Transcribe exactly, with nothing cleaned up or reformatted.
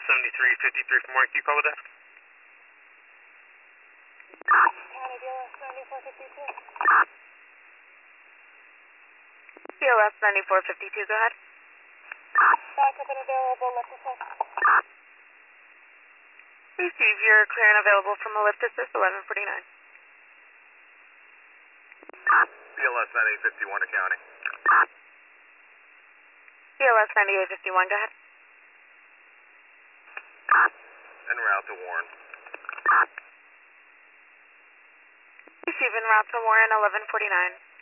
seventy-three fifty-three from Warren, can you call the desk? County D L S ninety-four fifty-two. D L S ninety-four fifty-two, go ahead. Backup and available, lift assist. Receive your clear and available from a lift assist, eleven forty-nine. D L S ninety-eight fifty-one to County. D L S ninety-eight fifty-one, go ahead. En route to Warren. Receive en route to Warren, eleven forty-nine.